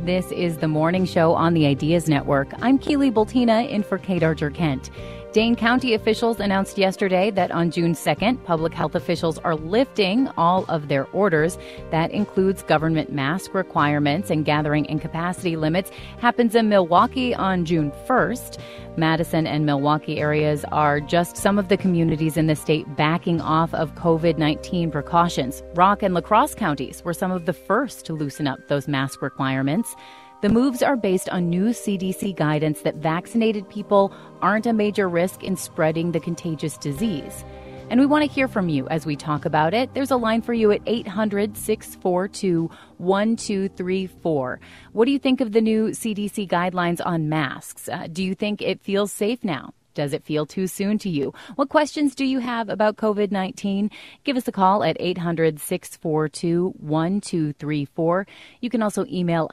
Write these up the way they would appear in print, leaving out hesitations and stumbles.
This is the morning show on the Ideas Network. I'm Keely Bultina in for Kate Archer-Kent. Dane County officials announced yesterday that on June 2nd, public health officials are lifting all of their orders. That includes government mask requirements and gathering and capacity limits. Happens in Milwaukee on June 1st. Madison and Milwaukee areas are just some of the communities in the state backing off of COVID-19 precautions. Rock and La Crosse counties were some of the first to loosen up those mask requirements. The moves are based on new CDC guidance that vaccinated people aren't a major risk in spreading the contagious disease. And we want to hear from you as we talk about it. There's a line for you at 800-642-1234. What do you think of the new CDC guidelines on masks? Do you think it feels safe now? Does it feel too soon to you? What questions do you have about COVID-19? Give us a call at 800-642-1234. You can also email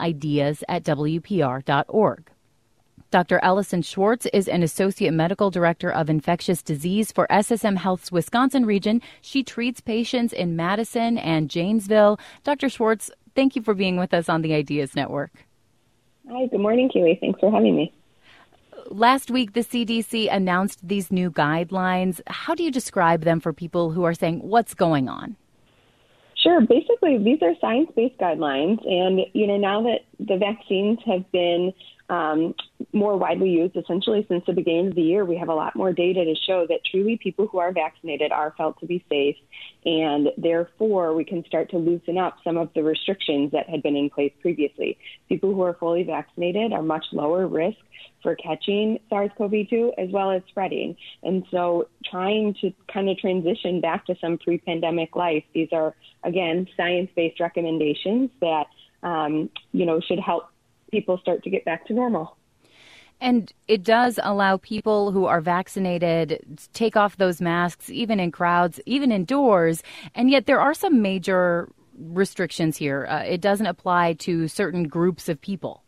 ideas@wpr.org. Dr. Allison Schwartz is an Associate Medical Director of Infectious Disease for SSM Health's Wisconsin region. She treats patients in Madison and Janesville. Dr. Schwartz, thank you for being with us on the Ideas Network. Hi, good morning, Keely. Thanks for having me. Last week, the CDC announced these new guidelines. How do you describe them for people who are saying, what's going on? Sure. Basically, these are science-based guidelines. And, now that the vaccines have been more widely used essentially since the beginning of the year, we have a lot more data to show that truly people who are vaccinated are felt to be safe. And therefore, we can start to loosen up some of the restrictions that had been in place previously. People who are fully vaccinated are much lower risk for catching SARS-CoV-2 as well as spreading. And so trying to kind of transition back to some pre-pandemic life, these are, again, science-based recommendations that, should help people start to get back to normal. And it does allow people who are vaccinated to take off those masks, even in crowds, even indoors. And yet there are some major restrictions here. It doesn't apply to certain groups of people.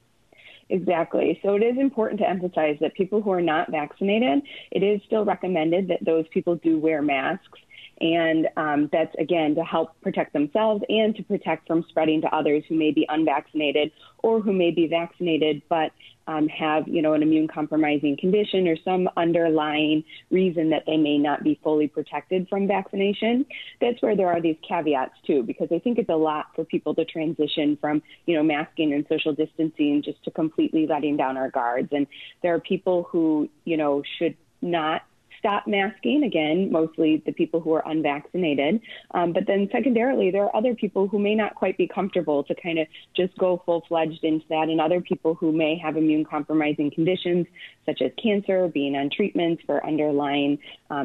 Exactly. So it is important to emphasize that people who are not vaccinated, it is still recommended that those people do wear masks. And that's, again, to help protect themselves and to protect from spreading to others who may be unvaccinated or who may be vaccinated but have, an immune compromising condition or some underlying reason that they may not be fully protected from vaccination. That's where there are these caveats, too, because I think it's a lot for people to transition from, masking and social distancing just to completely letting down our guards. And there are people who, should not stop masking, again, mostly the people who are unvaccinated. But then secondarily, there are other people who may not quite be comfortable to kind of just go full-fledged into that, and other people who may have immune compromising conditions such as cancer, being on treatments for underlying,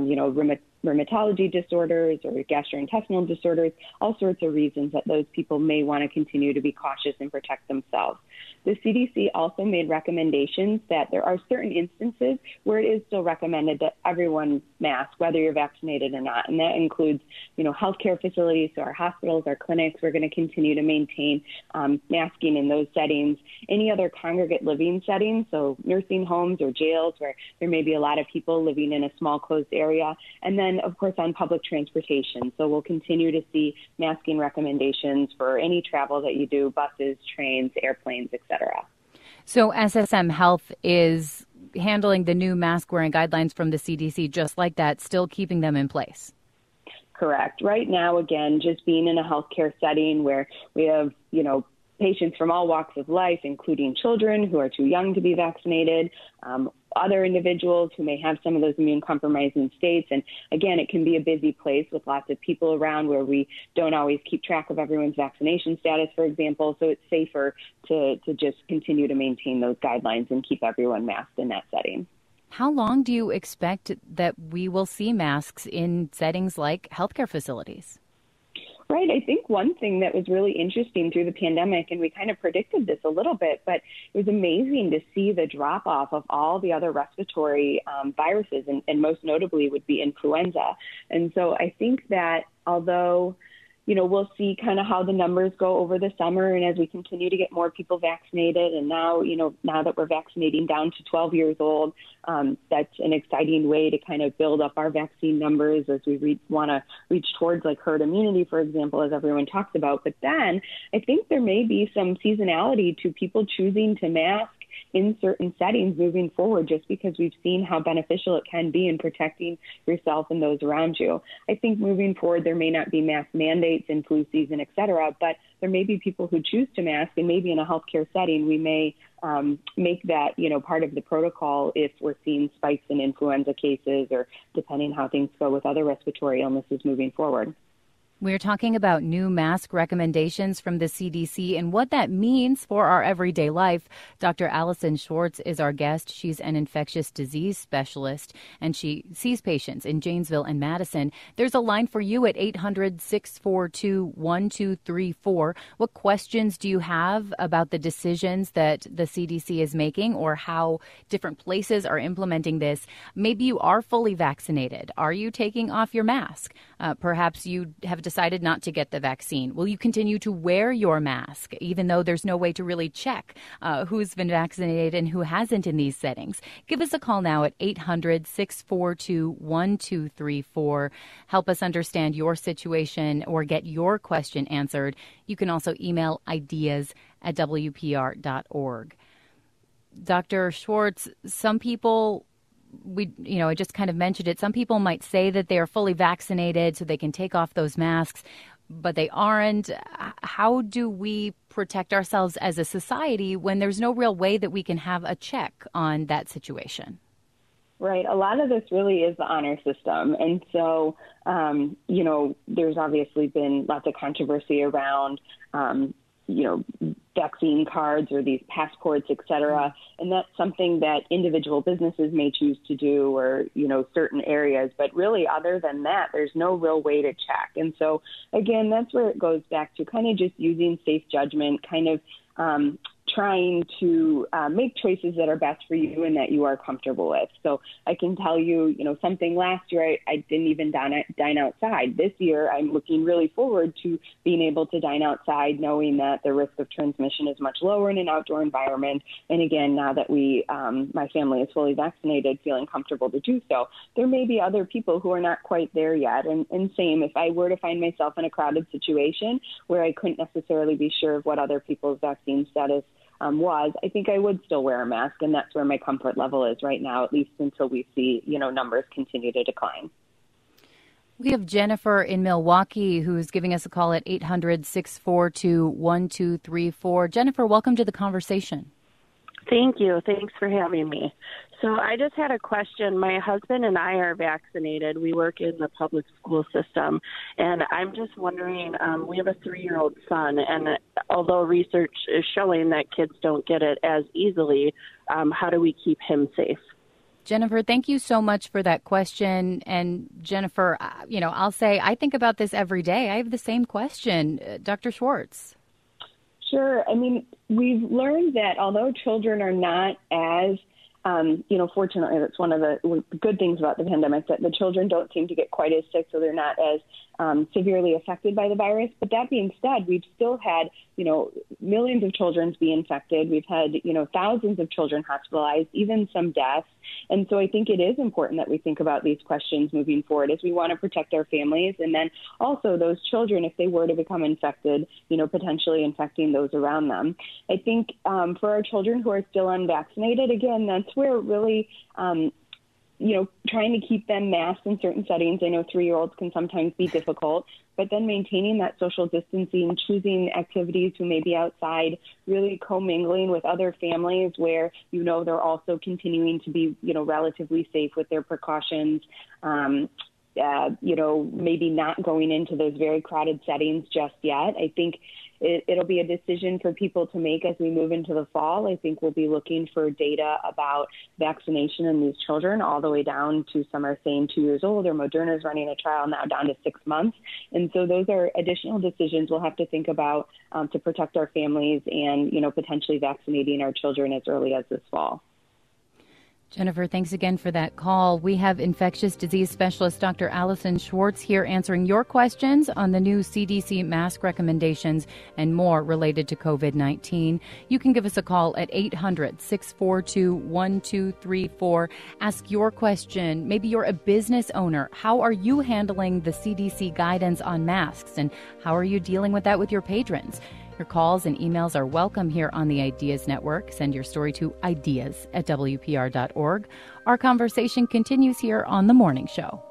rheumatology disorders or gastrointestinal disorders, all sorts of reasons that those people may want to continue to be cautious and protect themselves. The CDC also made recommendations that there are certain instances where it is still recommended that everyone mask, whether you're vaccinated or not. And that includes, healthcare facilities, so our hospitals, our clinics. We're going to continue to maintain masking in those settings. Any other congregate living settings, so nursing homes or jails where there may be a lot of people living in a small closed area. And then, of course, on public transportation. So we'll continue to see masking recommendations for any travel that you do, buses, trains, airplanes, etc. So SSM Health is handling the new mask wearing guidelines from the CDC just like that, still keeping them in place. Correct. Right now, again, just being in a healthcare setting where we have, patients from all walks of life, including children who are too young to be vaccinated, other individuals who may have some of those immune compromising states. And again, it can be a busy place with lots of people around where we don't always keep track of everyone's vaccination status, for example. So it's safer to just continue to maintain those guidelines and keep everyone masked in that setting. How long do you expect that we will see masks in settings like healthcare facilities? Right. I think one thing that was really interesting through the pandemic, and we kind of predicted this a little bit, but it was amazing to see the drop off of all the other respiratory viruses, and most notably would be influenza. And so I think that although, we'll see kind of how the numbers go over the summer. And as we continue to get more people vaccinated, and now that we're vaccinating down to 12 years old, that's an exciting way to kind of build up our vaccine numbers as we want to reach towards like herd immunity, for example, as everyone talks about. But then I think there may be some seasonality to people choosing to mask in certain settings moving forward, just because we've seen how beneficial it can be in protecting yourself and those around you. I think moving forward, there may not be mask mandates in flu season, et cetera, but there may be people who choose to mask, and maybe in a healthcare setting, we may make that, part of the protocol if we're seeing spikes in influenza cases or depending how things go with other respiratory illnesses moving forward. We're talking about new mask recommendations from the CDC and what that means for our everyday life. Dr. Allison Schwartz is our guest. She's an infectious disease specialist, and she sees patients in Janesville and Madison. There's a line for you at 800-642-1234. What questions do you have about the decisions that the CDC is making or how different places are implementing this? Maybe you are fully vaccinated. Are you taking off your mask? Perhaps you have decided not to get the vaccine. Will you continue to wear your mask, even though there's no way to really check who's been vaccinated and who hasn't in these settings? Give us a call now at 800-642-1234. Help us understand your situation or get your question answered. You can also email ideas@wpr.org. Dr. Schwartz, some people, I just kind of mentioned it. Some people might say that they are fully vaccinated so they can take off those masks, but they aren't. How do we protect ourselves as a society when there's no real way that we can have a check on that situation? Right. A lot of this really is the honor system. And so, there's obviously been lots of controversy around, vaccine cards or these passports, et cetera. And that's something that individual businesses may choose to do or, certain areas. But really, other than that, there's no real way to check. And so, again, that's where it goes back to kind of just using safe judgment, kind of trying to make choices that are best for you and that you are comfortable with. So I can tell you, something last year, I didn't even dine outside. This year, I'm looking really forward to being able to dine outside, knowing that the risk of transmission is much lower in an outdoor environment. And again, now that my family is fully vaccinated, feeling comfortable to do so. There may be other people who are not quite there yet. And same, if I were to find myself in a crowded situation where I couldn't necessarily be sure of what other people's vaccine status was, I think I would still wear a mask, and that's where my comfort level is right now, at least until we see, numbers continue to decline. We have Jennifer in Milwaukee who's giving us a call at 800-642-1234. Jennifer, welcome to the conversation. Thank you. Thanks for having me. So I just had a question. My husband and I are vaccinated. We work in the public school system, and I'm just wondering, we have a 3-year-old son, and although research is showing that kids don't get it as easily, how do we keep him safe? Jennifer, thank you so much for that question. And Jennifer, I'll say I think about this every day. I have the same question. Dr. Schwartz. Sure. I mean, we've learned that although children are not as fortunately, that's one of the good things about the pandemic, that the children don't seem to get quite as sick, so they're not as severely affected by the virus. But that being said, we've still had, millions of children be infected. We've had, thousands of children hospitalized, even some deaths. And so I think it is important that we think about these questions moving forward as we want to protect our families. And then also those children, if they were to become infected, potentially infecting those around them. I think for our children who are still unvaccinated, again, that's where really, trying to keep them masked in certain settings. I know 3-year-olds can sometimes be difficult, but then maintaining that social distancing, choosing activities who may be outside, really commingling with other families where, they're also continuing to be, relatively safe with their precautions. Maybe not going into those very crowded settings just yet. I think it'll be a decision for people to make as we move into the fall. I think we'll be looking for data about vaccination in these children all the way down to some are saying 2 years old, or Moderna is running a trial now down to 6 months. And so those are additional decisions we'll have to think about to protect our families and, potentially vaccinating our children as early as this fall. Jennifer, thanks again for that call. We have infectious disease specialist Dr. Allison Schwartz here answering your questions on the new CDC mask recommendations and more related to COVID-19. You can give us a call at 800-642-1234. Ask your question. Maybe you're a business owner. How are you handling the CDC guidance on masks, and how are you dealing with that with your patrons? Your calls and emails are welcome here on the Ideas Network. Send your story to ideas@WPR.org. Our conversation continues here on The Morning Show.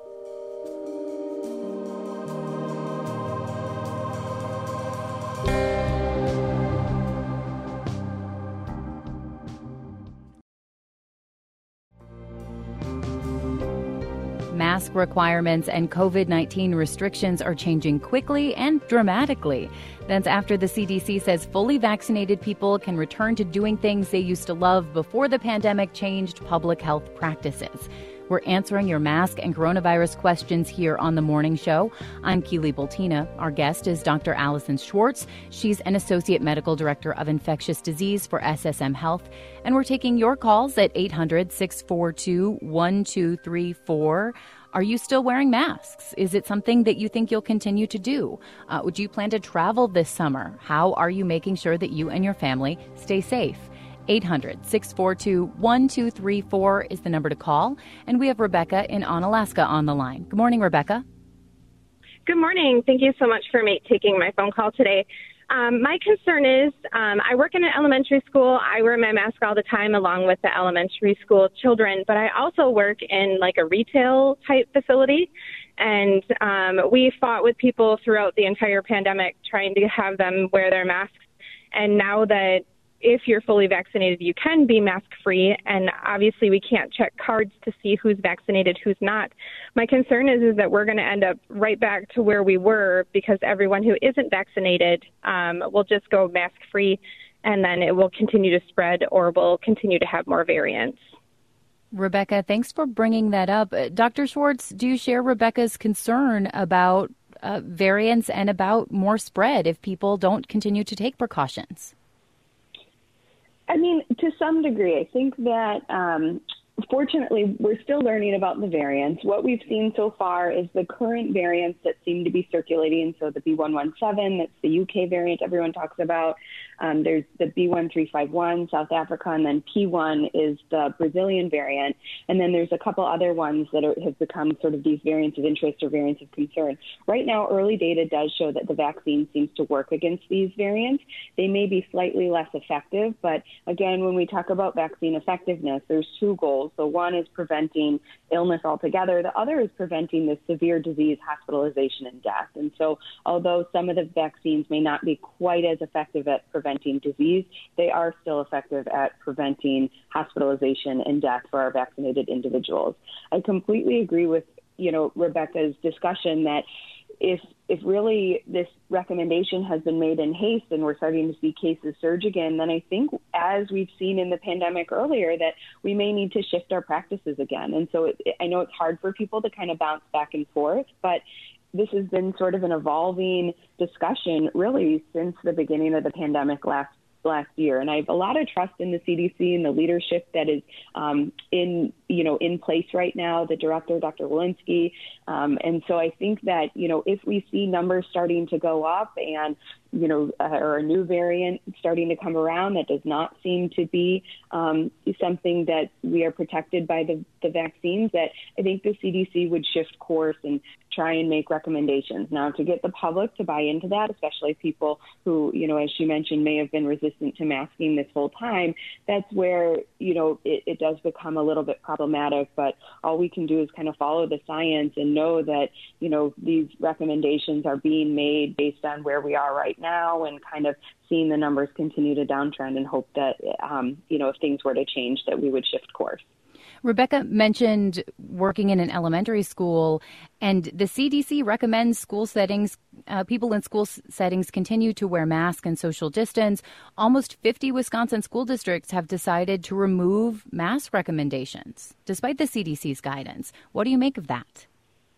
Mask requirements and COVID-19 restrictions are changing quickly and dramatically. That's after the CDC says fully vaccinated people can return to doing things they used to love before the pandemic changed public health practices. We're answering your mask and coronavirus questions here on The Morning Show. I'm Keely Bultina. Our guest is Dr. Allison Schwartz. She's an Associate Medical Director of Infectious Disease for SSM Health. And we're taking your calls at 800-642-1234. Are you still wearing masks? Is it something that you think you'll continue to do? Would you plan to travel this summer? How are you making sure that you and your family stay safe? 800-642-1234 is the number to call. And we have Rebecca in Onalaska on the line. Good morning, Rebecca. Good morning. Thank you so much for taking my phone call today. My concern is I work in an elementary school. I wear my mask all the time along with the elementary school children, but I also work in like a retail type facility. And we fought with people throughout the entire pandemic trying to have them wear their masks. And now that if you're fully vaccinated, you can be mask-free, and obviously we can't check cards to see who's vaccinated, who's not. My concern is that we're going to end up right back to where we were because everyone who isn't vaccinated will just go mask-free, and then it will continue to spread or will continue to have more variants. Rebecca, thanks for bringing that up. Dr. Schwartz, do you share Rebecca's concern about variants and about more spread if people don't continue to take precautions? I mean, to some degree, I think that fortunately, we're still learning about the variants. What we've seen so far is the current variants that seem to be circulating. So the B117, that's the UK variant everyone talks about. There's the B1351, South Africa, and then P1 is the Brazilian variant. And then there's a couple other ones that have become sort of these variants of interest or variants of concern. Right now, early data does show that the vaccine seems to work against these variants. They may be slightly less effective, but again, when we talk about vaccine effectiveness, there's two goals. So one is preventing illness altogether. The other is preventing the severe disease, hospitalization, and death. And so although some of the vaccines may not be quite as effective at preventing disease, they are still effective at preventing hospitalization and death for our vaccinated individuals. I completely agree with, Rebecca's discussion that if really this recommendation has been made in haste and we're starting to see cases surge again, then I think, as we've seen in the pandemic earlier, that we may need to shift our practices again. And so I know it's hard for people to kind of bounce back and forth, but this has been sort of an evolving discussion really since the beginning of the pandemic last year. And I have a lot of trust in the CDC and the leadership that is in place right now, the director, Dr. Walensky. And so I think that, if we see numbers starting to go up and, or a new variant starting to come around that does not seem to be something that we are protected by the vaccines, that I think the CDC would shift course and try and make recommendations. Now, to get the public to buy into that, especially people who, as she mentioned, may have been resistant to masking this whole time, that's where, it does become a little bit problematic. But all we can do is kind of follow the science and know that, these recommendations are being made based on where we are right now and kind of seeing the numbers continue to downtrend and hope that, if things were to change, that we would shift course. Rebecca mentioned working in an elementary school, and the CDC recommends people in school settings continue to wear masks and social distance. Almost 50 Wisconsin school districts have decided to remove mask recommendations, despite the CDC's guidance. What do you make of that?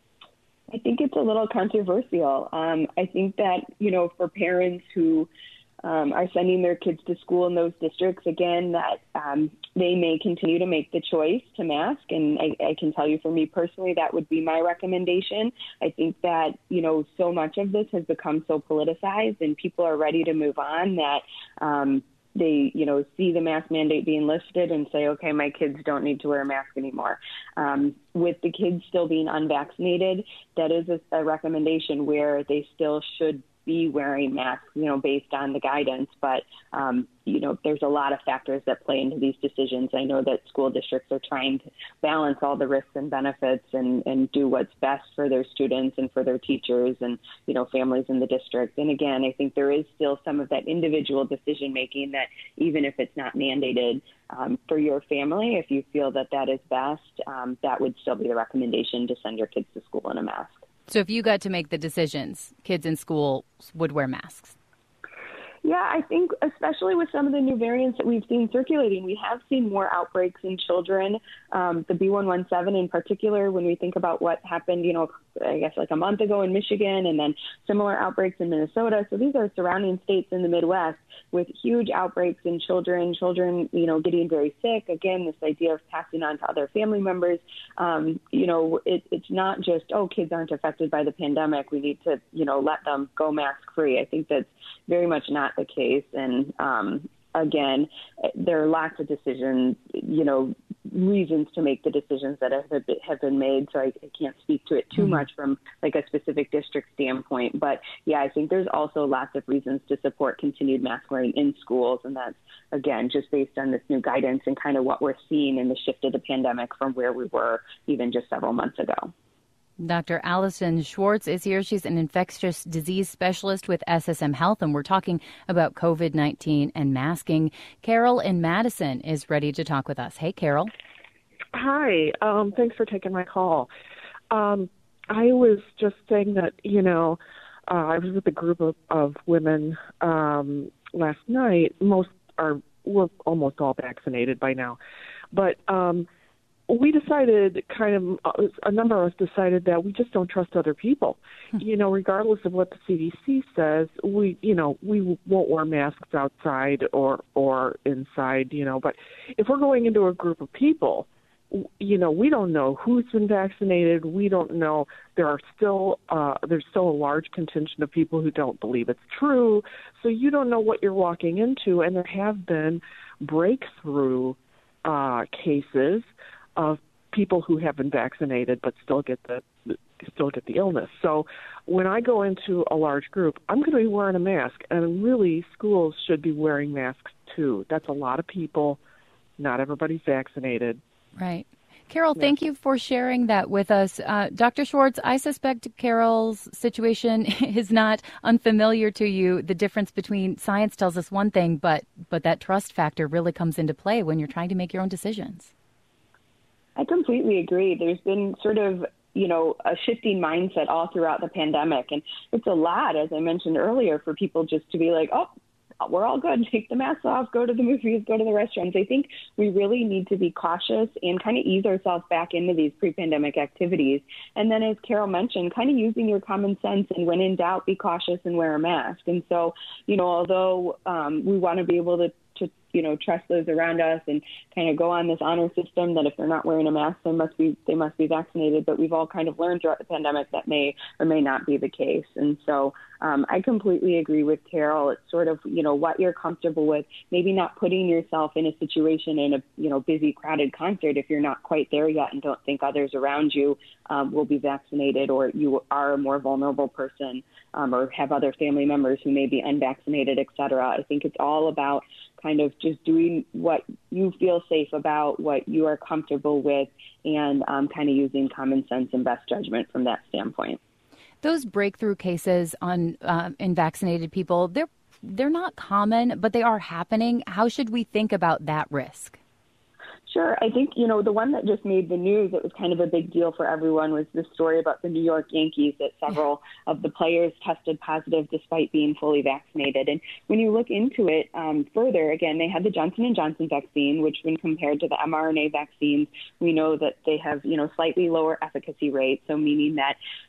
I think it's a little controversial. I think that, for parents who are sending their kids to school in those districts, again, that they may continue to make the choice to mask. And I can tell you, for me personally, that would be my recommendation. I think that, so much of this has become so politicized and people are ready to move on that they, see the mask mandate being lifted and say, okay, my kids don't need to wear a mask anymore. With the kids still being unvaccinated, that is a recommendation where they still should be wearing masks, based on the guidance. But, there's a lot of factors that play into these decisions. I know that school districts are trying to balance all the risks and benefits and do what's best for their students and for their teachers and, families in the district. And again, I think there is still some of that individual decision making that even if it's not mandated for your family, if you feel that that is best, that would still be the recommendation to send your kids to school in a mask. So if you got to make the decisions, kids in school would wear masks? Yeah, I think especially with some of the new variants that we've seen circulating, we have seen more outbreaks in children. The B117 in particular, when we think about what happened, I guess like a month ago in Michigan and then similar outbreaks in Minnesota. So these are surrounding states in the Midwest with huge outbreaks in children, getting very sick. Again, this idea of passing on to other family members. It's not just, kids aren't affected by the pandemic. We need to, let them go mask free. I think that's very much not the case. And again, there are lots of decisions, reasons to make the decisions that have been made. So I can't speak to it too much from like a specific district standpoint. But yeah, I think there's also lots of reasons to support continued mask wearing in schools. And that's, again, just based on this new guidance and kind of what we're seeing in the shift of the pandemic from where we were even just several months ago. Dr. Allison Schwartz is here. She's an infectious disease specialist with SSM Health, and we're talking about COVID-19 and masking. Carol in Madison is ready to talk with us. Hey, Carol. Hi. Thanks for taking my call. I was just saying that, I was with a group of women last night. We're almost all vaccinated by now. But we decided a number of us decided that we just don't trust other people. Regardless of what the CDC says, we won't wear masks outside or inside, but if we're going into a group of people, we don't know who's been vaccinated. We don't know. There's still a large contingent of people who don't believe it's true. So you don't know what you're walking into. And there have been breakthrough cases of people who have been vaccinated but still get the illness. So when I go into a large group, I'm going to be wearing a mask, and really schools should be wearing masks too. That's a lot of people. Not everybody's vaccinated. Right. Carol, thank you for sharing that with us. Dr. Schwartz, I suspect Carol's situation is not unfamiliar to you. The difference between science tells us one thing, but that trust factor really comes into play when you're trying to make your own decisions. I completely agree. There's been sort of, a shifting mindset all throughout the pandemic. And it's a lot, as I mentioned earlier, for people just to be like, we're all good. Take the masks off, go to the movies, go to the restaurants. I think we really need to be cautious and kind of ease ourselves back into these pre-pandemic activities. And then, as Carol mentioned, kind of using your common sense and when in doubt, be cautious and wear a mask. And so, although we want to be able to trust those around us and kind of go on this honor system that if they're not wearing a mask, they must be vaccinated. But we've all kind of learned throughout the pandemic that may or may not be the case. And so I completely agree with Carol. It's sort of, what you're comfortable with, maybe not putting yourself in a situation in a, busy, crowded concert if you're not quite there yet and don't think others around you will be vaccinated, or you are a more vulnerable person or have other family members who may be unvaccinated, et cetera. I think it's all about kind of just doing what you feel safe about, what you are comfortable with, and kind of using common sense and best judgment from that standpoint. Those breakthrough cases in vaccinated people, they're not common, but they are happening. How should we think about that risk? Sure. I think, the one that just made the news, it was kind of a big deal for everyone, was the story about the New York Yankees, that several of the players tested positive despite being fully vaccinated. And when you look into it further, again, they had the Johnson & Johnson vaccine, which when compared to the mRNA vaccines, we know that they have, slightly lower efficacy rates. So meaning that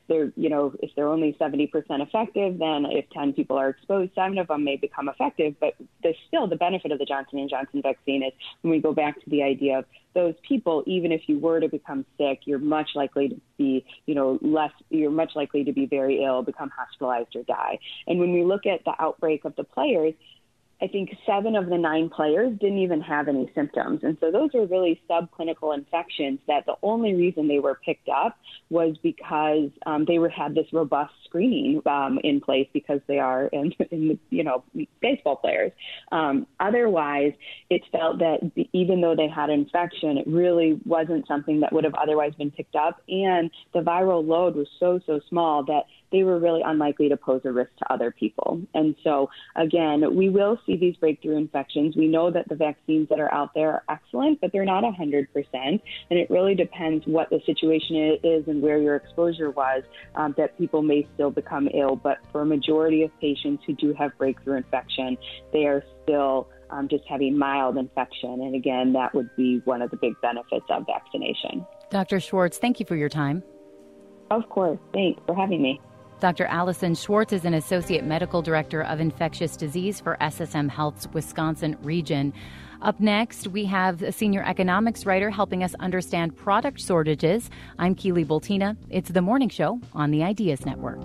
if they're only 70% effective, then if 10 people are exposed, 7 of them may become effective. But the benefit of the Johnson & Johnson vaccine is when we go back to the idea of those people, even if you were to become sick, you're much likely to be, you're much likely to be very ill, become hospitalized or die. And when we look at the outbreak of the players, I think 7 of the 9 players didn't even have any symptoms. And so those are really subclinical infections that the only reason they were picked up was because they had this robust screening in place because they are baseball players. Otherwise, it felt that even though they had infection, it really wasn't something that would have otherwise been picked up. And the viral load was so small that they were really unlikely to pose a risk to other people. And so, again, we will see these breakthrough infections. We know that the vaccines that are out there are excellent, but they're not 100%. And it really depends what the situation is and where your exposure was, that people may still become ill. But for a majority of patients who do have breakthrough infection, they are still just having mild infection. And again, that would be one of the big benefits of vaccination. Dr. Schwartz, thank you for your time. Of course. Thanks for having me. Dr. Allison Schwartz is an Associate Medical Director of Infectious Disease for SSM Health's Wisconsin region. Up next, we have a senior economics writer helping us understand product shortages. I'm Keely Boltina. It's The Morning Show on the Ideas Network.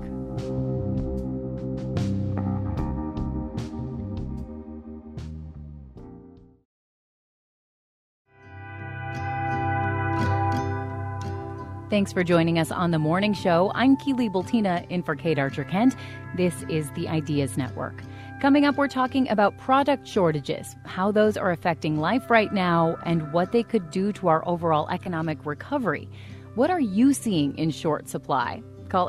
Thanks for joining us on The Morning Show. I'm Keely Boltina in for Kate Archer-Kent. This is the Ideas Network. Coming up, we're talking about product shortages, how those are affecting life right now, and what they could do to our overall economic recovery. What are you seeing in short supply? Call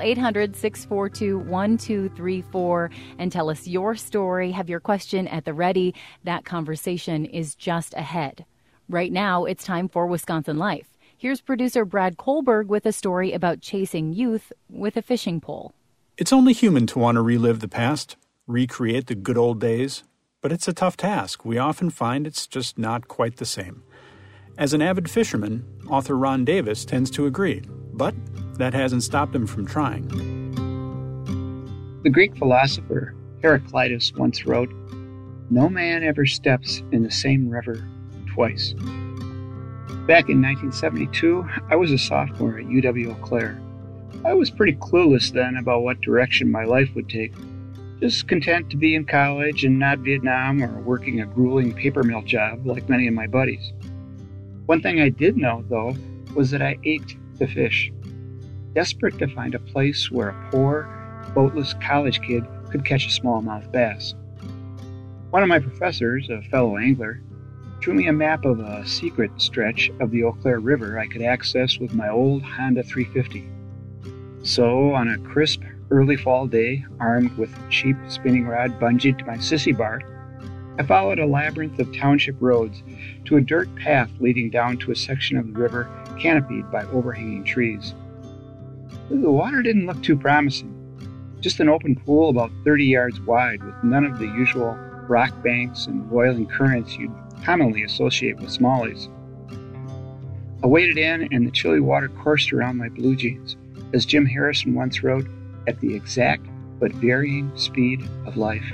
800-642-1234 and tell us your story. Have your question at the ready. That conversation is just ahead. Right now, it's time for Wisconsin Life. Here's producer Brad Kohlberg with a story about chasing youth with a fishing pole. It's only human to want to relive the past, recreate the good old days, but it's a tough task. We often find it's just not quite the same. As an avid fisherman, author Ron Davis tends to agree, but that hasn't stopped him from trying. The Greek philosopher Heraclitus once wrote, "No man ever steps in the same river twice." Back in 1972, I was a sophomore at UW-Eau Claire. I was pretty clueless then about what direction my life would take. Just content to be in college and not Vietnam or working a grueling paper mill job like many of my buddies. One thing I did know, though, was that I ached to fish. Desperate to find a place where a poor, boatless college kid could catch a smallmouth bass. One of my professors, a fellow angler, drew me a map of a secret stretch of the Eau Claire River I could access with my old Honda 350. So, on a crisp, early fall day, armed with a cheap spinning rod bungeed to my sissy bar, I followed a labyrinth of township roads to a dirt path leading down to a section of the river canopied by overhanging trees. The water didn't look too promising. Just an open pool about 30 yards wide with none of the usual rock banks and roiling currents you'd commonly associate with smallies. I waded in and the chilly water coursed around my blue jeans, as Jim Harrison once wrote, at the exact but varying speed of life.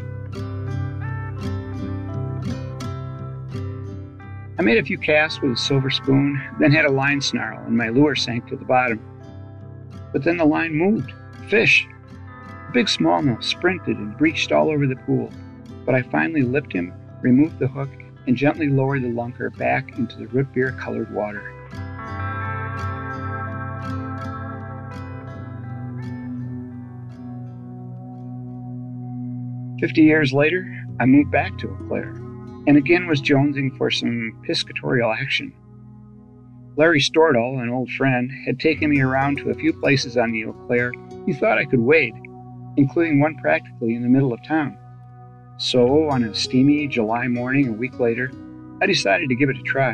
I made a few casts with a silver spoon, then had a line snarl and my lure sank to the bottom. But then the line moved. Fish! A big smallmouth sprinted and breached all over the pool, but I finally lipped him, removed the hook, and gently lowered the lunker back into the root beer-colored water. "50 years later, I moved back to Eau Claire, and again was jonesing for some piscatorial action. Larry Stordahl, an old friend, had taken me around to a few places on the Eau Claire he thought I could wade, including one practically in the middle of town. So, on a steamy July morning a week later, I decided to give it a try.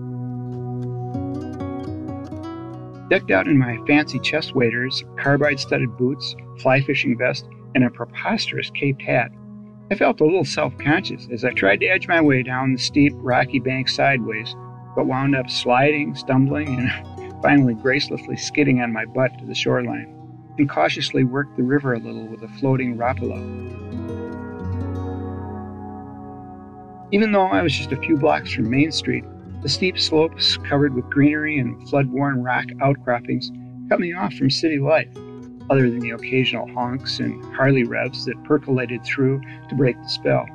Decked out in my fancy chest waders, carbide-studded boots, fly fishing vest, and a preposterous caped hat, I felt a little self-conscious as I tried to edge my way down the steep, rocky bank sideways, but wound up sliding, stumbling, and finally gracelessly skidding on my butt to the shoreline. and cautiously worked the river a little with a floating rapala. Even though I was just a few blocks from Main Street, the steep slopes covered with greenery and flood-worn rock outcroppings cut me off from city life, other than the occasional honks and Harley revs that percolated through to break the spell.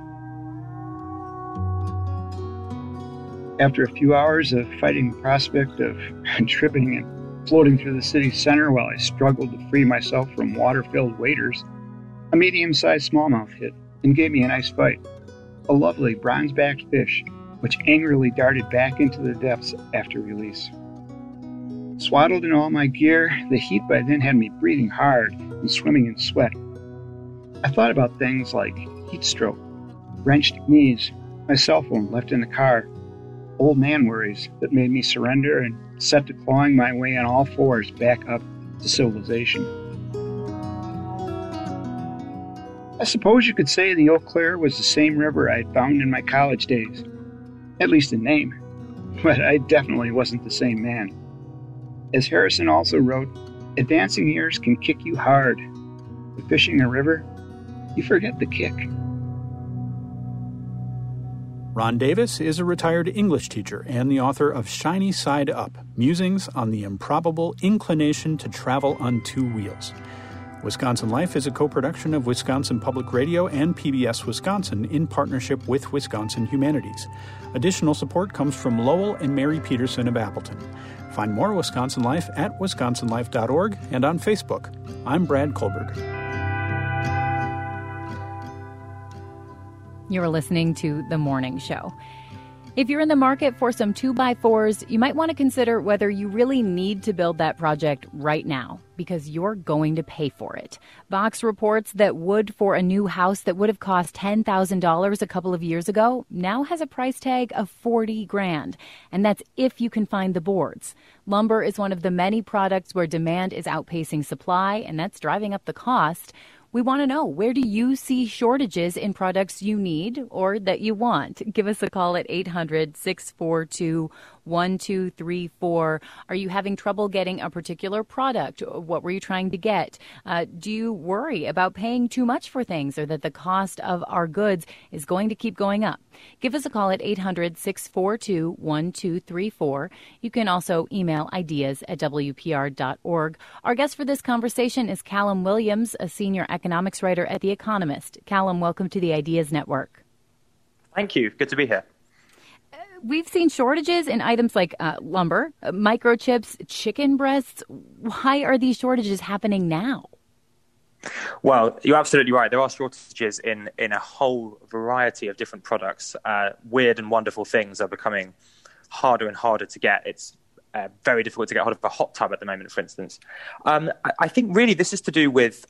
After a few hours of fighting the prospect of tripping and floating through the city center while I struggled to free myself from water-filled waders, a medium-sized smallmouth hit and gave me a nice fight. A lovely bronze-backed fish, which angrily darted back into the depths after release. Swaddled in all my gear, the heat by then had me breathing hard and swimming in sweat. I thought about things like heat stroke, wrenched knees, my cell phone left in the car, old man worries that made me surrender and set to clawing my way on all fours back up to civilization. I suppose you could say the Eau Claire was the same river I'd found in my college days, at least in name, but I definitely wasn't the same man. As Harrison also wrote, advancing years can kick you hard, but fishing a river, you forget the kick. Ron Davis is a retired English teacher and the author of Shiny Side Up, Musings on the Improbable Inclination to Travel on Two Wheels. Wisconsin Life is a co-production of Wisconsin Public Radio and PBS Wisconsin in partnership with Wisconsin Humanities. Additional support comes from Lowell and Mary Peterson of Appleton. Find more Wisconsin Life at wisconsinlife.org and on Facebook. I'm Brad Kohlberg. You're listening to The Morning Show. If you're in the market for some 2x4s, you might want to consider whether you really need to build that project right now, because you're going to pay for it. Vox reports that wood for a new house that would have cost $10,000 a couple of years ago now has a price tag of $40,000, and that's if you can find the boards. Lumber is one of the many products where demand is outpacing supply, and that's driving up the cost. We want to know, where do you see shortages in products you need or that you want? Give us a call at 800-642-1234. Are you having trouble getting a particular product? What were you trying to get? Do you worry about paying too much for things or that the cost of our goods is going to keep going up? Give us a call at 800-642-1234. You can also email ideas@wpr.org. Our guest for this conversation is Callum Williams, a senior economics writer at The Economist. Callum, welcome to the Ideas Network. Thank you. Good to be here. We've seen shortages in items like lumber, microchips, chicken breasts. Why are these shortages happening now? Well, you're absolutely right. There are shortages in a whole variety of different products. Weird and wonderful things are becoming harder and harder to get. It's very difficult to get hold of a hot tub at the moment, for instance. I think really this is to do with,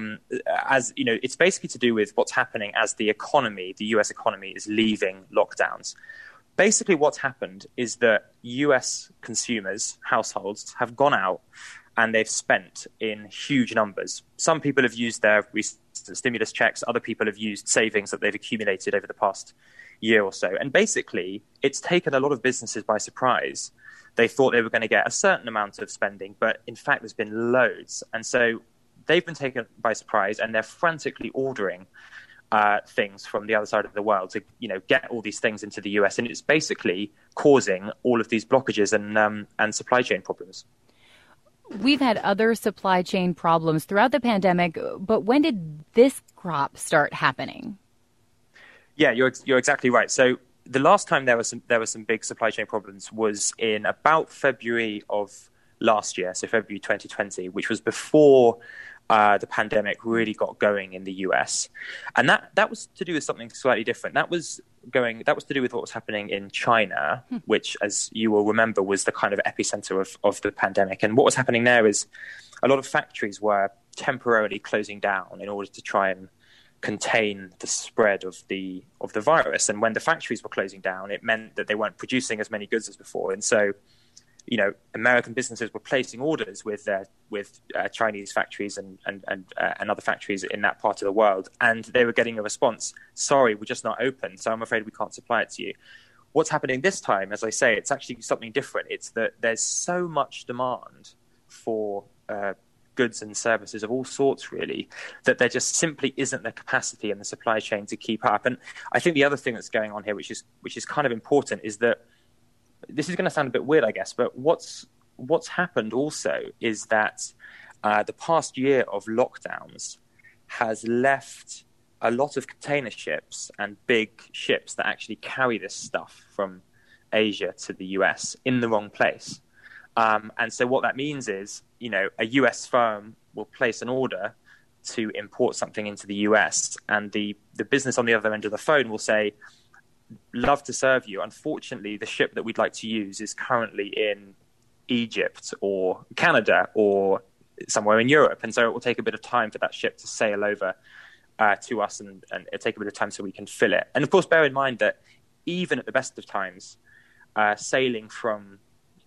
it's basically to do with what's happening as the US economy is leaving lockdowns. Basically what's happened is that US consumers, households, have gone out and they've spent in huge numbers. Some people have used their stimulus checks. Other people have used savings that they've accumulated over the past year or so. And basically, it's taken a lot of businesses by surprise. They thought they were going to get a certain amount of spending, but in fact, there's been loads. And so they've been taken by surprise, and they're frantically ordering things from the other side of the world to, get all these things into the US. And it's basically causing all of these blockages and supply chain problems. We've had other supply chain problems throughout the pandemic, but when did this crop start happening? Yeah, you're exactly right. So the last time there were some big supply chain problems was in about February of last year, so February 2020, which was before the pandemic really got going in the US. And that was to do with something slightly different. That was to do with what was happening in China, which, as you will remember, was the kind of epicenter of the pandemic. And what was happening there is a lot of factories were temporarily closing down in order to try and contain the spread of the virus. And when the factories were closing down, it meant that they weren't producing as many goods as before. And so, American businesses were placing orders with Chinese factories and other factories in that part of the world, and they were getting a response: "Sorry, we're just not open, so I'm afraid we can't supply it to you." What's happening this time, as I say, it's actually something different. It's that there's so much demand for goods and services of all sorts, really, that there just simply isn't the capacity in the supply chain to keep up. And I think the other thing that's going on here, which is kind of important, is that this is going to sound a bit weird, I guess, but what's happened also is that the past year of lockdowns has left a lot of container ships and big ships that actually carry this stuff from Asia to the US in the wrong place. And so what that means is, a US firm will place an order to import something into the US, and the business on the other end of the phone will say, love to serve you. Unfortunately, the ship that we'd like to use is currently in Egypt or Canada or somewhere in Europe. And so it will take a bit of time for that ship to sail over to us, and it'll take a bit of time so we can fill it. And of course, bear in mind that even at the best of times, sailing from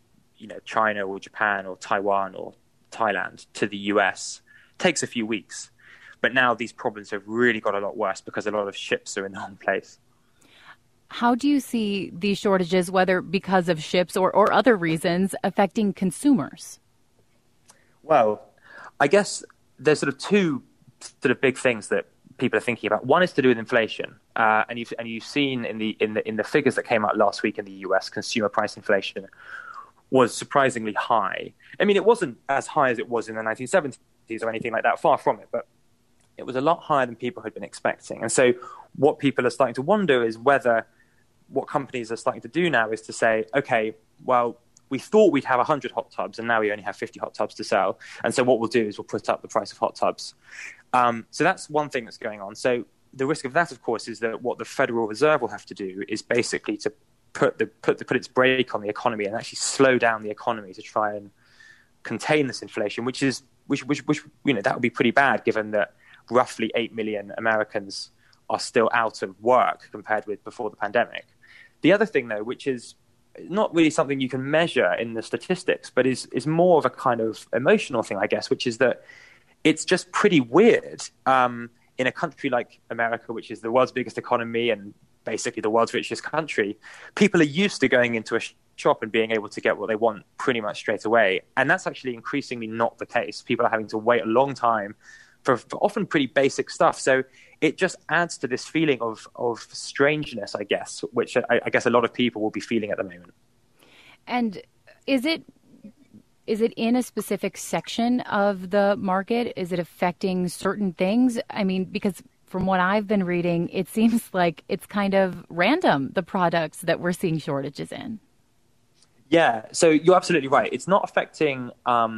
China or Japan or Taiwan or Thailand to the US takes a few weeks. But now these problems have really got a lot worse because a lot of ships are in the wrong place. How do you see these shortages, whether because of ships or other reasons, affecting consumers? Well, I guess there's sort of two sort of big things that people are thinking about. One is to do with inflation, and you've seen in the figures that came out last week in the US, consumer price inflation was surprisingly high. I mean, it wasn't as high as it was in the 1970s or anything like that, far from it, but it was a lot higher than people had been expecting. And so what people are starting to wonder is whether what companies are starting to do now is to say, okay, well, we thought we'd have 100 hot tubs and now we only have 50 hot tubs to sell. And so what we'll do is we'll put up the price of hot tubs. So that's one thing that's going on. So the risk of that, of course, is that what the Federal Reserve will have to do is basically to put its brake on the economy and actually slow down the economy to try and contain this inflation, which that would be pretty bad given that roughly 8 million Americans are still out of work compared with before the pandemic. The other thing, though, which is not really something you can measure in the statistics, but is more of a kind of emotional thing, I guess, which is that it's just pretty weird in a country like America, which is the world's biggest economy and basically the world's richest country. People are used to going into a shop and being able to get what they want pretty much straight away. And that's actually increasingly not the case. People are having to wait a long time for often pretty basic stuff. So it just adds to this feeling of strangeness, I guess, which I guess a lot of people will be feeling at the moment. And is it in a specific section of the market? Is it affecting certain things? I mean, because from what I've been reading, it seems like it's kind of random, the products that we're seeing shortages in. Yeah, so you're absolutely right. It's not affecting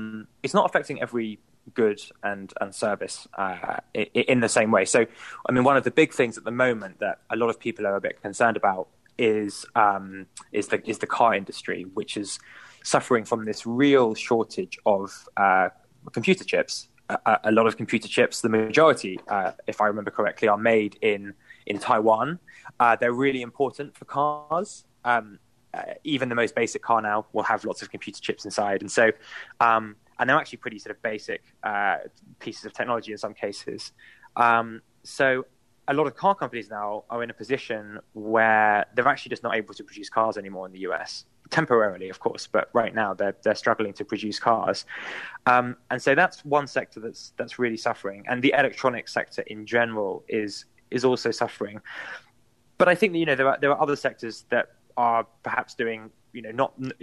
every good and service in the same way. So, I mean, one of the big things at the moment that a lot of people are a bit concerned about is the car industry, which is suffering from this real shortage of computer chips. A lot of computer chips, the majority, if I remember correctly, are made in Taiwan. They're really important for cars. Even the most basic car now will have lots of computer chips inside. And so, and they're actually pretty sort of basic pieces of technology in some cases. So a lot of car companies now are in a position where they're actually just not able to produce cars anymore in the US. Temporarily, of course, but right now they're struggling to produce cars. And so that's one sector that's really suffering. And the electronics sector in general is also suffering. But I think that, there are other sectors that are perhaps doing they're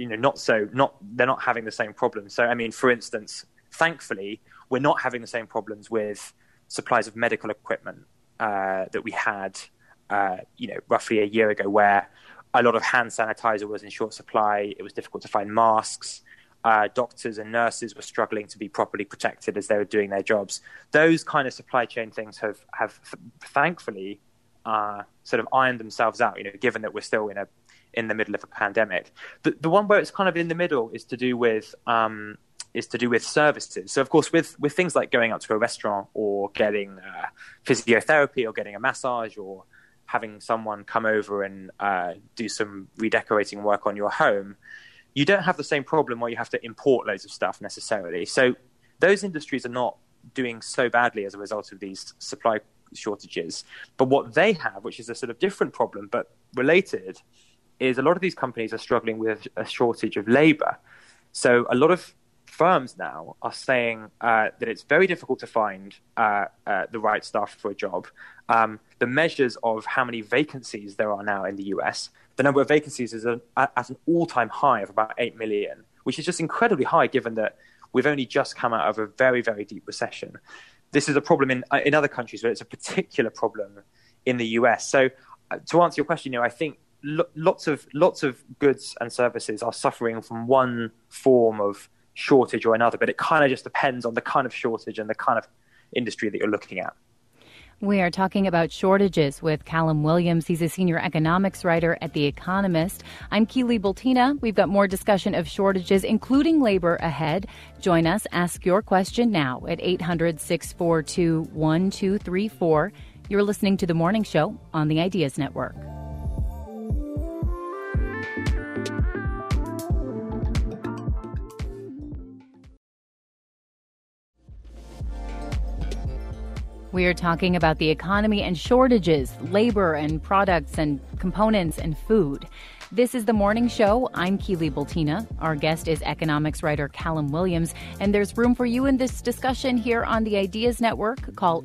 not having the same problems. So I mean, for instance, thankfully, we're not having the same problems with supplies of medical equipment that we had roughly a year ago, where a lot of hand sanitizer was in short supply. It was difficult to find masks. Doctors and nurses were struggling to be properly protected as they were doing their jobs. Those kind of supply chain things have thankfully sort of ironed themselves out, given that we're still in the middle of a pandemic. The one where it's kind of in the middle is to do with services. So of course, with things like going out to a restaurant or getting physiotherapy or getting a massage or having someone come over and do some redecorating work on your home, you don't have the same problem where you have to import loads of stuff necessarily. So those industries are not doing so badly as a result of these supply shortages. But what they have, which is a sort of different problem but related, is a lot of these companies are struggling with a shortage of labor. So a lot of firms now are saying that it's very difficult to find the right staff for a job. The measures of how many vacancies there are now in the US, the number of vacancies is at an all-time high of about 8 million, which is just incredibly high given that we've only just come out of a very, very deep recession. This is a problem in other countries, but it's a particular problem in the US. So to answer your question, I think lots of goods and services are suffering from one form of shortage or another, but it kind of just depends on the kind of shortage and the kind of industry that you're looking at. We are talking about shortages with Callum Williams. He's a senior economics writer at The Economist. I'm Keely Bultina. We've got more discussion of shortages, including labor, ahead. Join us. Ask your question now at 800-642-1234. You're listening to The Morning Show on the Ideas Network. We are talking about the economy and shortages, labor and products and components and food. This is The Morning Show. I'm Keely Bultina. Our guest is economics writer Callum Williams, and there's room for you in this discussion here on the Ideas Network. Call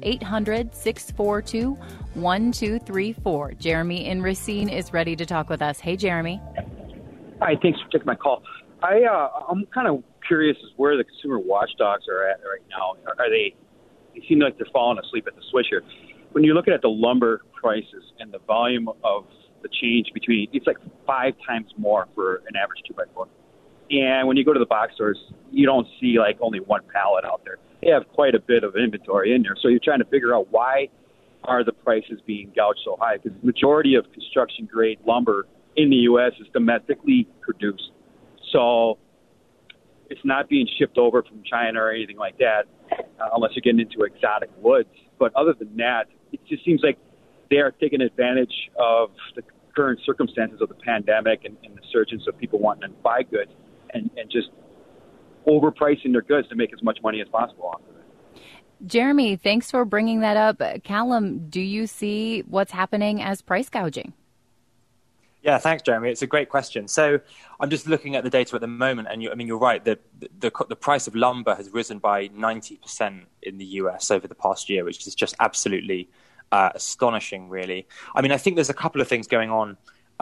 800-642-1234. Jeremy in Racine is ready to talk with us. Hey, Jeremy. Hi, thanks for taking my call. I'm kind of curious as where the consumer watchdogs are at right now. They seem like they're falling asleep at the switch here. When you're looking at the lumber prices and the volume of the change between, it's like 5 times more for an average 2x4. And when you go to the box stores, you don't see like only one pallet out there. They have quite a bit of inventory in there. So you're trying to figure out why are the prices being gouged so high? Because the majority of construction grade lumber in the U.S. is domestically produced. So it's not being shipped over from China or anything like that, unless you're getting into exotic woods. But other than that, it just seems like they are taking advantage of the current circumstances of the pandemic and the surgence of people wanting to buy goods and just overpricing their goods to make as much money as possible off of it. Jeremy, thanks for bringing that up. Callum, do you see what's happening as price gouging? Yeah, thanks, Jeremy. It's a great question. So I'm just looking at the data at the moment, and you're right. The price of lumber has risen by 90% in the US over the past year, which is just absolutely astonishing, really. I mean, I think there's a couple of things going on.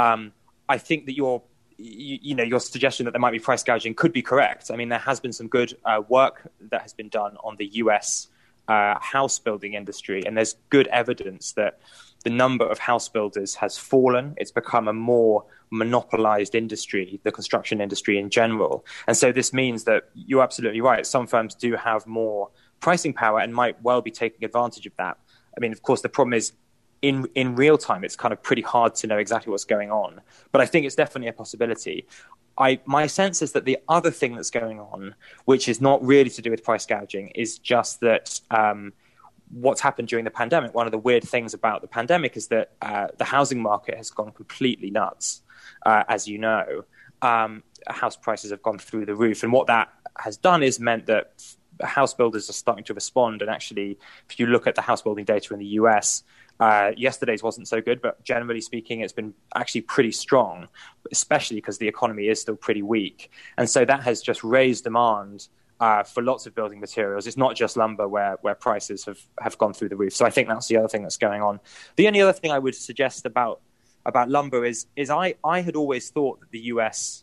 I think that your suggestion that there might be price gouging could be correct. I mean, there has been some good work that has been done on the US house building industry, and there's good evidence that the number of house builders has fallen. It's become a more monopolized industry, the construction industry in general. And so this means that you're absolutely right. Some firms do have more pricing power and might well be taking advantage of that. I mean, of course, the problem is in real time, it's kind of pretty hard to know exactly what's going on. But I think it's definitely a possibility. My sense is that the other thing that's going on, which is not really to do with price gouging, is just that what's happened during the pandemic. One of the weird things about the pandemic is that the housing market has gone completely nuts. As you know, house prices have gone through the roof. And what that has done is meant that house builders are starting to respond. And actually, if you look at the house building data in the US, yesterday's wasn't so good, but generally speaking, it's been actually pretty strong, especially because the economy is still pretty weak. And so that has just raised demand for lots of building materials. It's not just lumber where prices have gone through the roof. So I think that's the other thing that's going on. The only other thing I would suggest about lumber is I had always thought that the US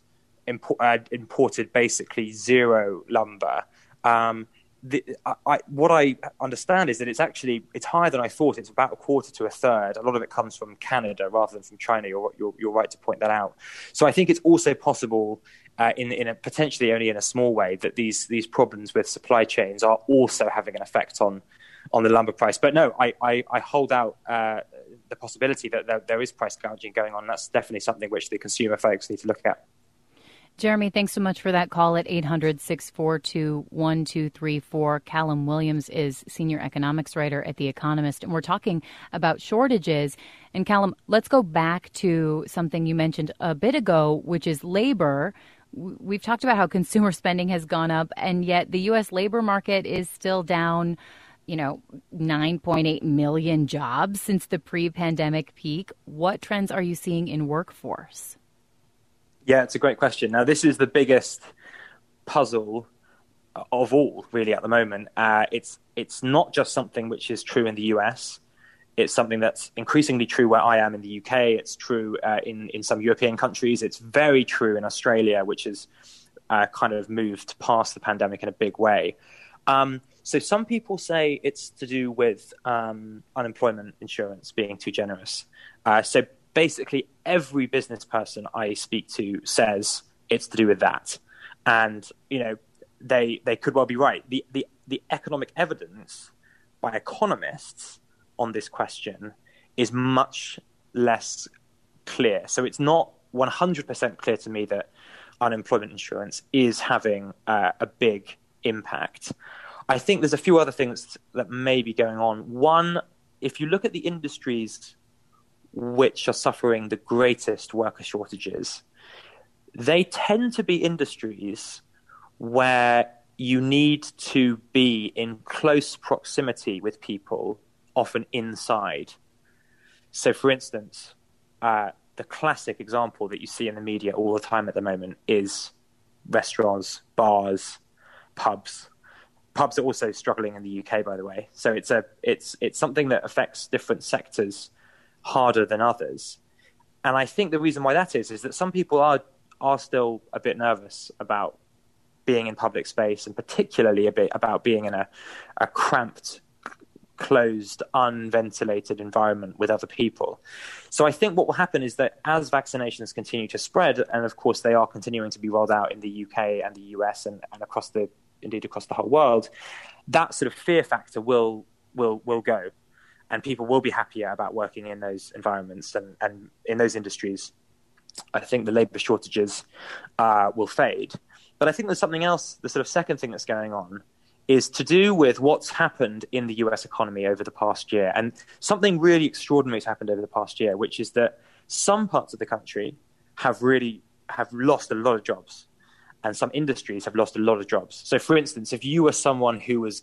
imported basically zero lumber. What I understand is that it's higher than I thought. It's about a quarter to a third. A lot of it comes from Canada rather than from China. You're right to point that out. So I think it's also possible, in a potentially only in a small way, that these problems with supply chains are also having an effect on the lumber price. But no, I hold out the possibility that there is price gouging going on. That's definitely something which the consumer folks need to look at. Jeremy, thanks so much for that call at 800-642-1234. Callum Williams is senior economics writer at The Economist, and we're talking about shortages. And Callum, let's go back to something you mentioned a bit ago, which is labor. We've talked about how consumer spending has gone up, and yet the U.S. labor market is still down, 9.8 million jobs since the pre-pandemic peak. What trends are you seeing in workforce? Yeah, it's a great question. Now, this is the biggest puzzle of all, really, at the moment. It's not just something which is true in the US. It's something that's increasingly true where I am in the UK. It's true in some European countries. It's very true in Australia, which has kind of moved past the pandemic in a big way. So some people say it's to do with unemployment insurance being too generous. So basically, every business person I speak to says it's to do with that. And, they could well be right. The economic evidence by economists on this question is much less clear. So it's not 100% clear to me that unemployment insurance is having a big impact. I think there's a few other things that may be going on. One, if you look at the industries which are suffering the greatest worker shortages, they tend to be industries where you need to be in close proximity with people, often inside. So, for instance, the classic example that you see in the media all the time at the moment is restaurants, bars, pubs. Pubs are also struggling in the UK, by the way. So it's something that affects different sectors harder than others. And I think the reason why that is that some people are still a bit nervous about being in public space, and particularly a bit about being in a cramped, closed, unventilated environment with other people. So I think what will happen is that as vaccinations continue to spread, and of course they are continuing to be rolled out in the UK and the US and across the whole world, that sort of fear factor will go, and people will be happier about working in those environments and in those industries. I think the labour shortages will fade. But I think there's something else, the sort of second thing that's going on is to do with what's happened in the US economy over the past year. And something really extraordinary has happened over the past year, which is that some parts of the country have lost a lot of jobs, and some industries have lost a lot of jobs. So, for instance, if you were someone who was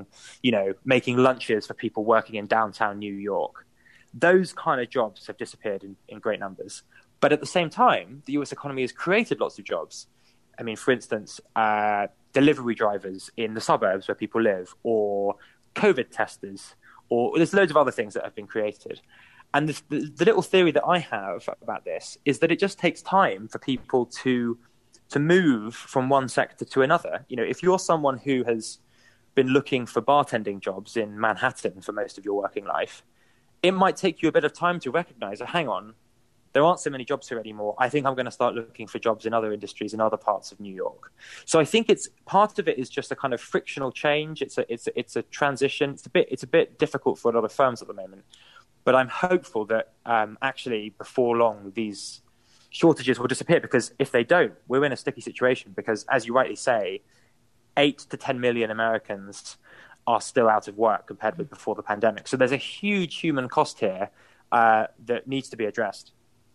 making lunches for people working in downtown New York, those kind of jobs have disappeared in great numbers. But at the same time, the US economy has created lots of jobs. I mean, for instance, delivery drivers in the suburbs where people live, or COVID testers, or there's loads of other things that have been created. And the little theory that I have about this is that it just takes time for people to move from one sector to another. If you're someone who has been looking for bartending jobs in Manhattan for most of your working life, it might take you a bit of time to recognize, hang on, there aren't so many jobs here anymore. I think I'm going to start looking for jobs in other industries in other parts of New York. So I think part of it is just a kind of frictional change. It's a transition. It's a bit difficult for a lot of firms at the moment. But I'm hopeful that actually before long these shortages will disappear, because if they don't, we're in a sticky situation, because as you rightly say, 8 to 10 million Americans are still out of work compared with before the pandemic. So there's a huge human cost here that needs to be addressed.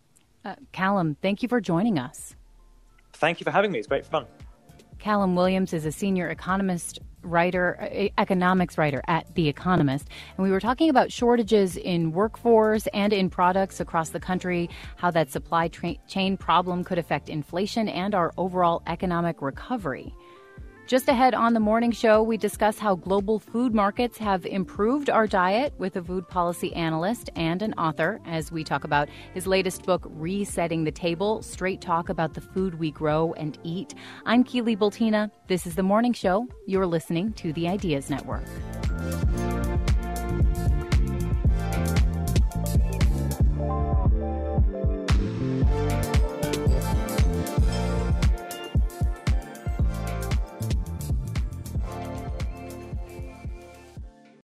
Callum, thank you for joining us. Thank you for having me. It's great fun. Callum Williams is a senior economics writer at The Economist. And we were talking about shortages in workforce and in products across the country, how that supply chain problem could affect inflation and our overall economic recovery. Just ahead on the morning show, we discuss how global food markets have improved our diet with a food policy analyst and an author as we talk about his latest book, Resetting the Table, straight talk about the food we grow and eat. I'm Keely Bultina. This is The Morning Show. You're listening to The Ideas Network.